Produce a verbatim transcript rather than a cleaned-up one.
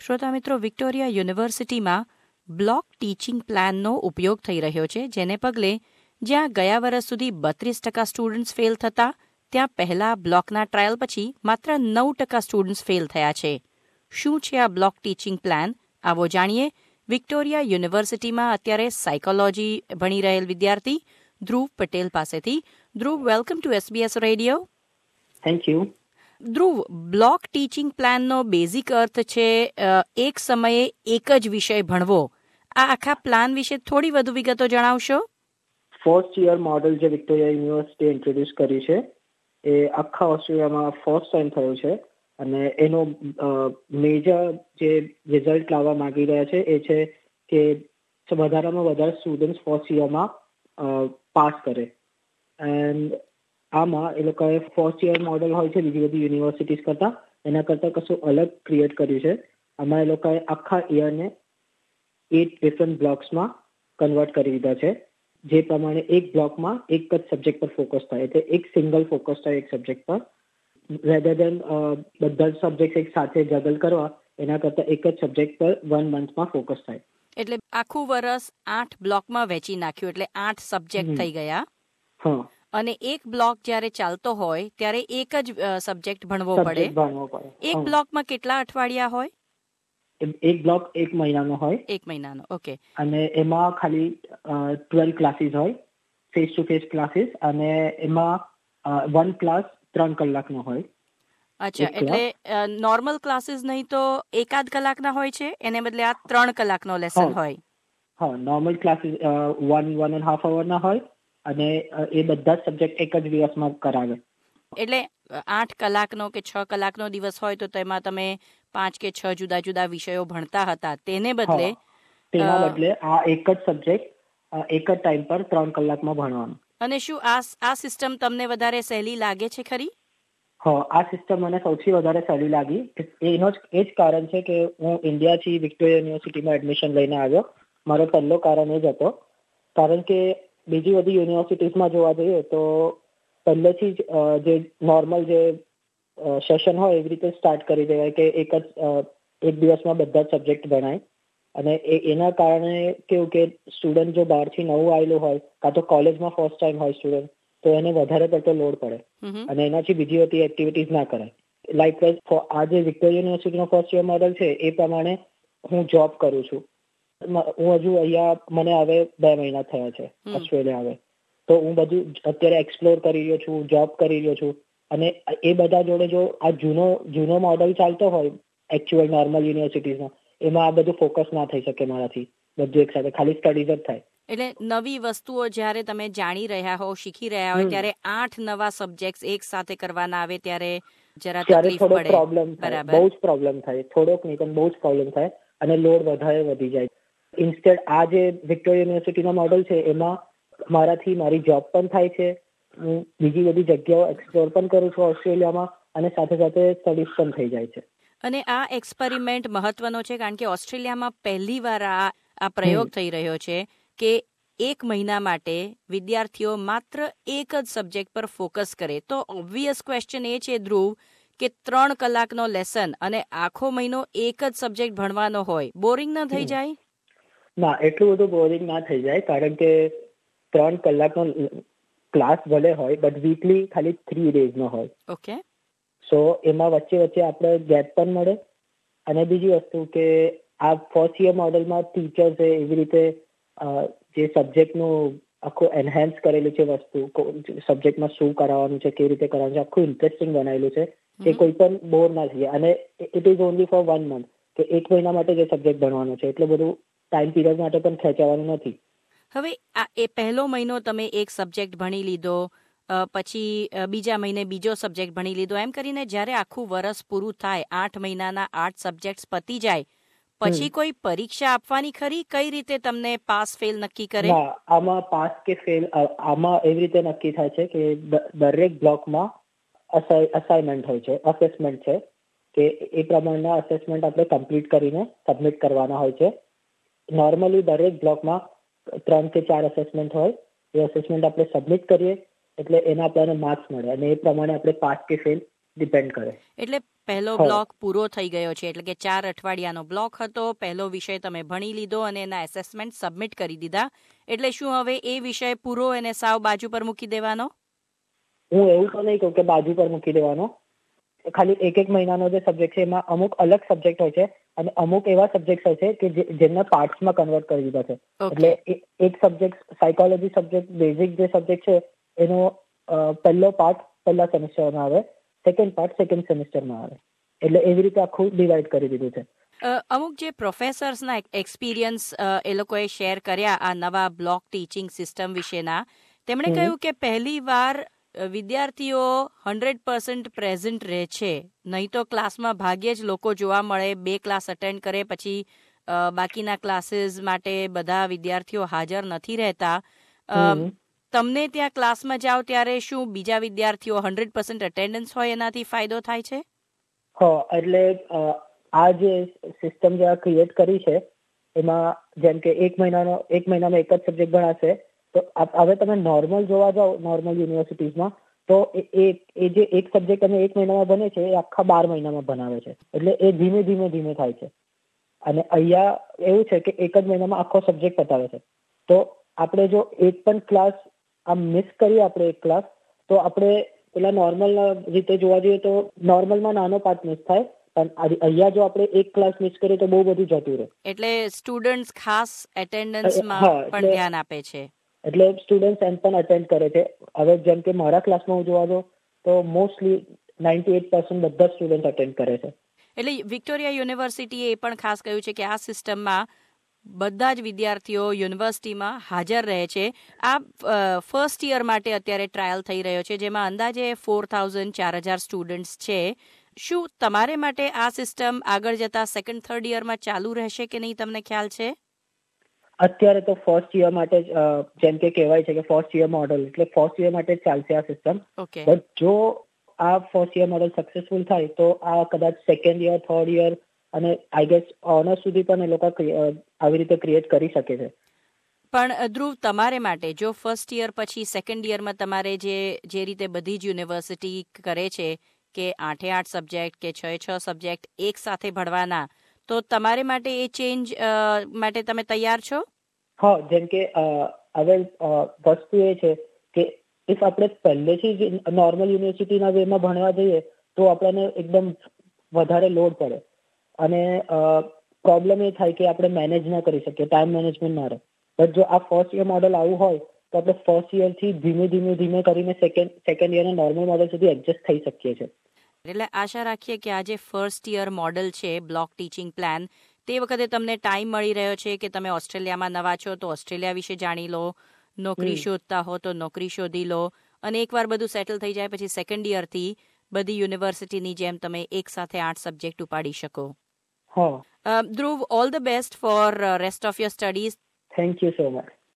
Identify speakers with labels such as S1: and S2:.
S1: શ્રોતા મિત્રો, વિક્ટોરિયા યુનિવર્સિટીમાં બ્લોક ટીચિંગ પ્લાનનો ઉપયોગ થઈ રહ્યો છે, જેને પગલે જ્યાં ગયા વર્ષ સુધી બત્રીસ ટકા સ્ટુડન્ટ્સ ફેલ થતા, ત્યાં પહેલા બ્લોકના ટ્રાયલ પછી માત્ર નવ ટકા સ્ટુડન્ટ્સ ફેલ થયા છે. શું છે આ બ્લોક ટીચિંગ પ્લાન? આવો જાણીએ વિક્ટોરિયા યુનિવર્સિટીમાં અત્યારે સાયકોલોજી ભણી રહેલ વિદ્યાર્થી ધ્રુવ પટેલ પાસેથી. Dhruv, welcome to SBS radio.
S2: Thank you.
S1: Dhruv, block teaching પ્લાનનો બેઝિક અર્થ છે એક સમયે એક જ વિષય ભણવો. આ આખા પ્લાન વિશે થોડી વધુ વિગતો જણાવશો?
S2: ફર્સ્ટ યર મોડેલ જે વિક્ટોરિયા યુનિવર્સિટી ઇન્ટ્રોડ્યુસ કરી છે એ આખા ઓસ્ટ્રેલિયામાં ફર્સ્ટ ટાઈમ થયું છે, અને એનો મેજર જે રિઝલ્ટ લાવવા માંગી રહ્યા છે એ છે કે વધારામાં વધારે સ્ટુડન્ટ્સ ફર્સ્ટ યરમાં પાસ કરે. એન્ડ આમાં એ લોકોએ ફર્સ્ટ યર મોડેલ હોય છે બીજી બધી યુનિવર્સિટીઝ કરતાં, એના કરતાં કશું અલગ ક્રિએટ કર્યું છે. આમાં એ લોકોએ આખા યરને એટ ડિફરન્ટ બ્લોક્સમાં કન્વર્ટ કરી દીધા છે, જે પ્રમાણે એક બ્લોકમાં એક જ સબ્જેક્ટ પર ફોકસ થાય, એટલે એક સિંગલ ફોકસ થાય એક સબ્જેક્ટ પર, રેધર દેન બધા જ સબ્જેક્ટ એક સાથે જગલ કરવા, એના કરતાં એક જ સબ્જેક્ટ પર વન મંથમાં ફોકસ થાય.
S1: એટલે આખું વર્ષ આઠ બ્લોકમાં વહેંચી નાખ્યું, એટલે આઠ સબ્જેક્ટ થઈ ગયા.
S2: હા.
S1: અને એક બ્લોક જ્યારે ચાલતો હોય ત્યારે એક જ સબ્જેક્ટ ભણવો પડે. એક બ્લોકમાં કેટલા અઠવાડિયા હોય?
S2: એક બ્લોક એક મહિનાનો હોય.
S1: એક મહિનાનો, ઓકે.
S2: અને એમાં ખાલી ટ્વેલ્વ ક્લાસીસ હોય, ફેસ ટુ ફેસ ક્લાસીસ, અને એમાં વન ક્લાસ ત્રણ કલાકનો હોય.
S1: અચ્છા, એટલે નોર્મલ ક્લાસીસ નહીં તો એકાદ કલાકના હોય છે, એને બદલે આ ત્રણ કલાકનો લેસન હોય.
S2: હા, normal classes one one and half અવરના હોય, અને એ બધા જ સબ્જેક્ટ એક જ દિવસમાં કરાવે.
S1: એટલે આઠ કલાકનો કે છ કલાકનો દિવસ હોય તો તેમાં તમે પાંચ કે છ જુદા જુદા વિષયો ભણતા હતા, તેને બદલે
S2: તેના બદલે આ એક જ સબ્જેક્ટ એક જ ટાઈમ પર ત્રણ કલાકમાં ભણવાનું.
S1: અને શું આ આ સિસ્ટમ તમને વધારે સહેલી લાગે છે ખરી?
S2: હા, આ સિસ્ટમ મને સૌથી વધારે સહેલી લાગી. એનો જ એ જ કારણ છે કે હું ઇન્ડિયાથી વિક્ટોરિયા યુનિવર્સિટીમાં એડમિશન લઈને આવ્યો. મારો પહેલો કારણ એ જ હતો, કારણ કે બીજી બધી યુનિવર્સિટીઝમાં જોવા જઈએ તો પહેલેથી જ જે નોર્મલ જે સેશન હોય એવી રીતે સ્ટાર્ટ કરી દેવાય કે એક જ એક દિવસમાં બધા જ સબ્જેક્ટ ભણાય, અને એના કારણે કેવું કે સ્ટુડન્ટ જો બહારથી નવું આવેલું હોય, કાં તો કોલેજમાં ફર્સ્ટ ટાઈમ હોય સ્ટુડન્ટ, તો એને વધારે પડતો લોડ પડે અને એનાથી બીજી બધી એક્ટિવિટીઝ ના કરાય. લાઇકવાઇઝ આ જે વિક્ટોરિયા યુનિવર્સિટીનો ફર્સ્ટ યર મોડેલ છે એ પ્રમાણે હું જોબ કરું છું. હું હજુ અહીંયા મને હવે બે મહિના થયા છે ઓસ્ટ્રેલિયા આવે, તો હું બધું અત્યારે એક્સપ્લોર કરી રહ્યો છું, જોબ કરી રહ્યો છું, અને એ બધા જોડે જો આ જૂનો જૂનો મોડેલ ચાલતો હોય એકચ્યુઅલ નોર્મલ યુનિવર્સિટીઝમાં, એમાં આ બધું ફોકસ ના થઈ શકે મારાથી, બધું એક સાથે ખાલી સ્ટડીઝ જ થાય.
S1: એટલે નવી વસ્તુઓ જ્યારે તમે જાણી રહ્યા હો, શીખી રહ્યા હોય, ત્યારે આઠ નવા સબ્જેક્ટ એક સાથે કરવાના આવે ત્યારે જરા તકલીફ પડે.
S2: પ્રોબ્લેમ થાય, બહુ જ પ્રોબ્લેમ થાય, થોડોક નહીં પણ બહુ જ પ્રોબ્લેમ થાય, અને લોડ વધારે વધી જાય. ઇન્સ્ટેડ આ જે વિક્ટોરિયા યુનિવર્સિટીનો મોડેલ છે એમાં મારાથી મારી જોબ પણ થાય છે, હું બીજી બધી જગ્યાઓ એક્સપ્લોર પણ કરું છું ઓસ્ટ્રેલિયામાં, અને સાથે સાથે સ્ટડીઝ પણ થઈ જાય છે.
S1: અને આ એક્સપેરિમેન્ટ મહત્વનો છે કારણ કે ઓસ્ટ્રેલિયામાં પહેલી વાર આ આ પ્રયોગ થઈ રહ્યો છે કે એક મહિના માટે વિદ્યાર્થીઓ માત્ર એક જ સબ્જેક્ટ પર ફોકસ કરે. તો ઓબ્વિયસ ક્વેશ્ચન એ છે ધ્રુવ કે ત્રણ કલાકનો લેસન અને આખો મહિનો એક જ સબ્જેક્ટ ભણવાનો હોય, બોરિંગ ના થઈ જાય?
S2: ના, એટલું બધું બોરિંગ ના થઈ જાય, કારણ કે ત્રણ કલાકનો ક્લાસ ભલે હોય બટ વીકલી ખાલી થ્રી ડેઝનો હોય.
S1: ઓકે.
S2: સો એમાં વચ્ચે વચ્ચે આપણે ગેપ પણ મળે. અને બીજી વસ્તુ કે આ ફર્સ્ટ યર મોડેલમાં ટીચર્સે એવી રીતે જે સબ્જેક્ટનું આખું એનહેન્સ કરેલું છે વસ્તુ, સબ્જેક્ટમાં શું કરાવવાનું છે, કેવી રીતે કરવાનું છે, આખું ઇન્ટરેસ્ટિંગ બનાવેલું છે કે કોઈ પણ બોર ના થઈ જાય. અને it is only for one month, કે એક મહિના માટે જે સબ્જેક્ટ ભણવાનો છે, એટલે બધું ટાઈમ પીરિયડ માટે પણ ખેંચાવાનું નથી.
S1: હવે આ એ પહેલો મહિનો તમે એક સબ્જેક્ટ ભણી લીધો, પછી બીજા મહિને બીજો સબ્જેક્ટ ભણી લીધો, એમ કરીને જ્યારે આખું વર્ષ પૂરું થાય, આઠ મહિનાના આઠ સબ્જેક્ટ પતી જાય, પછી કોઈ પરીક્ષા આપવાની ખરી? કઈ રીતે તમને પાસ ફેલ નક્કી કરે?
S2: આમાં પાસ કે ફેલ આમાં એવી રીતે નક્કી થાય છે કે દરેક બ્લોકમાં અસાઇનમેન્ટ હોય છે, અસેસમેન્ટ છે, કે એ પ્રમાણના અસેસમેન્ટ આપણે કમ્પ્લીટ કરીને સબમિટ કરવાના હોય છે. નોર્મલી દરેક બ્લોકમાં ત્રણ કે ચાર અસેસમેન્ટ હોય, એ અસેસમેન્ટ આપણે સબમિટ કરીએ એટલે એના આપણને માર્ક્સ મળે, અને એ પ્રમાણે આપણે પાસ કે ફેલ ડિપેન્ડ કરે.
S1: એટલે પહેલો બ્લોક પૂરો થઈ ગયો છે, એટલે કે ચાર અઠવાડિયાનો બ્લોક હતો. પહેલો વિષય તમે ભણી લીધો અને એના એસેસમેન્ટ સબમિટ કરી દીધા. એટલે શું હવે એ વિષય પૂરો એને સાવ બાજુ પર મૂકી દેવાનો?
S2: હું એવું તો નહીં કહું કે બાજુ પર મૂકી દેવાનો. ખાલી એક એક મહિનાનો જે સબ્જેક્ટ છે એમાં અમુક અલગ સબ્જેક્ટ હોય છે અને અમુક એવા સબ્જેક્ટ હોય છે કે જેમને પાર્ટ્સમાં કન્વર્ટ કરી દીધા છે. એટલે એક સબ્જેક્ટ સાયકોલોજી સબ્જેક્ટ બેઝિક જે સબ્જેક્ટ છે એનો પહેલો પાર્ટ પહેલા સેમિસ્ટરમાં આવે, સેકન્ડ પાર્ટ સેકન્ડ સેમિસ્ટરમાં આવે. એટલે એવી રીતે આખું ડિવાઈડ કરી દીધું છે.
S1: અમુક જે પ્રોફેસર્સના એક્સપિરિયન્સ એ લોકોએ શેર કર્યા આ નવા બ્લોક ટીચિંગ સિસ્ટમ વિશેના, તેમણે કહ્યું કે પહેલી વાર વિદ્યાર્થીઓ હંડ્રેડ પર્સન્ટ પ્રેઝન્ટ રહે છે. નહીં તો ક્લાસમાં ભાગ્યે જ લોકો જોવા મળે, બે ક્લાસ અટેન્ડ કરે પછી બાકીના ક્લાસીસ માટે બધા વિદ્યાર્થીઓ હાજર નથી રહેતા. તમને ત્યાં ક્લાસમાં જાઓ ત્યારે શું બીજા વિદ્યાર્થીઓ હંડ્રેડ પર્સન્ટ અટેન્ડન્સ હોય એનાથી ફાયદો થાય છે?
S2: હા, એટલે આ જે સિસ્ટમ જે ક્રિએટ કરી છે એમાં જેમ કે એક મહિનાનો એક મહિનામાં એક જ સબ્જેક્ટ ભણાશે. તો હવે તમે નોર્મલ જોવા જાઓ નોર્મલ યુનિવર્સિટીઝમાં તો એ એ જે એક સબ્જેક્ટ અમે એક મહિનામાં ભણે છે એ આખા બાર મહિનામાં ભણાવે છે. એટલે એ ધીમે ધીમે ધીમે થાય છે. અને અહીંયા એવું છે કે એક જ મહિનામાં આખો સબ્જેક્ટ પતાવે છે. તો આપણે જો એક પણ ક્લાસ આમ મિસ કરીએ આપણે એક ક્લાસ તો આપણે પેલા નોર્મલ રીતે જોવા જઈએ તો નોર્મલમાં નાનો પાર્ટ મિસ થાય, પણ અહીંયા જો આપણે એક ક્લાસ મિસ કરીએ તો બહુ બધું જતું રહે.
S1: એટલે સ્ટુડન્ટ્સ ખાસ એટેન્ડન્સમાં પણ ધ્યાન આપે છે.
S2: એટલે સ્ટુડન્ટ્સ એમ પણ અટેન્ડ કરે છે. હવે જેમ કે મારા ક્લાસમાં હું જોવા જાઉં તો મોસ્ટલી નાઇન્ટી એટ પર્સન્ટ બધા સ્ટુડન્ટ અટેન્ડ કરે છે.
S1: એટલે વિક્ટોરિયા યુનિવર્સિટીએ એ પણ ખાસ કહ્યું છે કે આ સિસ્ટમમાં બધા જ વિદ્યાર્થીઓ યુનિવર્સિટીમાં હાજર રહે છે. આ ફર્સ્ટ યર માટે અત્યારે ટ્રાયલ થઈ રહ્યો છે, જેમાં અંદાજે ફોર થાઉઝન્ડ ચાર હજાર સ્ટુડન્ટ્સ છે. શું તમારે માટે આ સિસ્ટમ આગળ જતા સેકન્ડ થર્ડ યરમાં ચાલુ રહેશે કે નહીં, તમને ખ્યાલ છે?
S2: અત્યારે તો ફર્સ્ટ યર માટે જેમ કે કહેવાય છે કે ફર્સ્ટ યર મોડલ એટલે ફર્સ્ટ યર માટે ચાલશે આ સિસ્ટમ. બટ જો આ ફર્સ્ટ યર મોડલ સક્સેસફુલ થાય તો આ કદાચ સેકન્ડ યર થર્ડ યર અને આઈ ગેસ ઓનર્સ સુધી પણ એ લોકો આવી રીતે ક્રિએટ કરી શકે છે.
S1: પણ ધ્રુવ, તમારે માટે જો ફર્સ્ટ યર પછી સેકન્ડ યરમાં તમારે જે જે રીતે બધી જ યુનિવર્સિટી કરે છે કે આઠે આઠ સબ્જેક્ટ કે છ છ સબ્જેક્ટ એક સાથે ભણવાના, તો તમારે માટે એ ચેન્જ માટે તમે તૈયાર છો?
S2: હા, જેમ કે હવે વસ્તુ એ છે કે ઇફ આપણે પહેલેથી જ નોર્મલ યુનિવર્સિટીના વેમાં ભણવા જઈએ તો આપણને એકદમ વધારે લોડ પડે અને પ્રોબ્લેમ એ થાય કે આપણે મેનેજ ના કરી શકીએ, ટાઈમ મેનેજમેન્ટ ના રહે. બટ જો આ ફર્સ્ટ યર મોડલ આવું હોય તો આપણે ફર્સ્ટ યરથી ધીમે ધીમે ધીમે કરીને સેકન્ડ સેકન્ડ યરના નોર્મલ મોડલ સુધી એડજસ્ટ થઈ શકીએ છીએ.
S1: એટલે આશા રાખીએ કે આ જે ફર્સ્ટ યર મોડલ છે બ્લોક ટીચિંગ પ્લાન, તે વખતે તમને ટાઈમ મળી રહ્યો છે કે તમે ઓસ્ટ્રેલિયામાં નવા છો તો ઓસ્ટ્રેલિયા વિશે જાણી લો, નોકરી શોધતા હો તો નોકરી શોધી લો, અને એકવાર બધું સેટલ થઈ જાય પછી સેકન્ડ યરથી બધી યુનિવર્સિટીની જેમ તમે એક સાથે આઠ સબ્જેક્ટ ઉપાડી શકો. Dhruv, all the best for rest of your studies.
S2: Thank you so much.